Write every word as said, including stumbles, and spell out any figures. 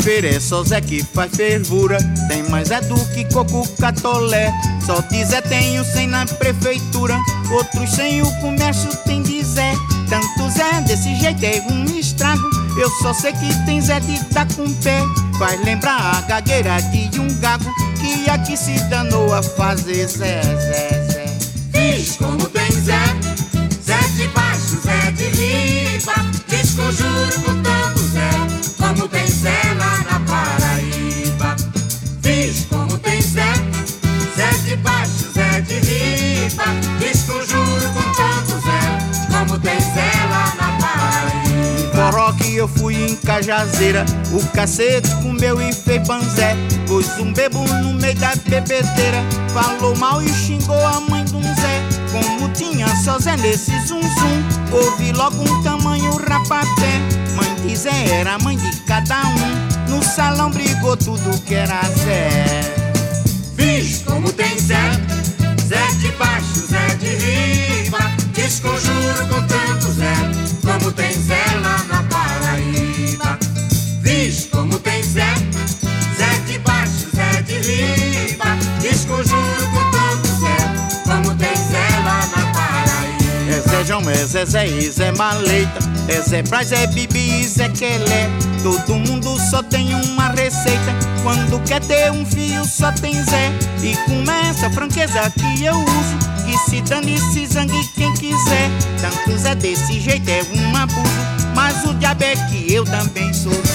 feira é só Zé que faz fervura. Tem mais é do que coco catolé. Só de Zé tem o cem na prefeitura. Outros sem o comércio tem de Zé. Tanto Zé desse jeito é um estrago. Eu só sei que tem Zé de dar com pé. Faz lembrar a gagueira de um gago que aqui se danou a fazer Zé, Zé, Zé. Diz como tem Zé, Zé de baixo, Zé de riba. Diz com juro com tanto Zé, como tem Zé lá na Paraíba. Diz como tem Zé, Zé de baixo, Zé de riba. Diz com juro com tanto Zé, como tem Zé lá na Paraíba. Forró que eu fui em Cajazeira, o cacete comeu e fez banzé. Pôs um bebo no meio da bebedeira, falou mal e xingou a mãe de um Zé. Como tinha só Zé nesse zum zum, ouvi logo um tamanho rapaté. Mãe de Zé era mãe de cada um, no salão brigou tudo que era Zé. Diz como tem Zé, Zé de baixo, Zé de riba. Diz com juro com tanto Zé, como tem Zé lá na Paraíba. Diz como tem Zé, Zé de baixo, Zé de riba. Diz com juro com tanto Zé, como tem Zé lá na Paraíba. É Zé João, é Zé Zé e Zé Maleita, é Zé Braz, é Bibi e Zé Quelé. Todo mundo só tem uma receita, quando quer ter um fio só tem Zé. E com essa franqueza que eu uso, que se dane, se zangue quem quiser. Tanto Zé desse jeito é um abuso, mas o diabo é que eu também sou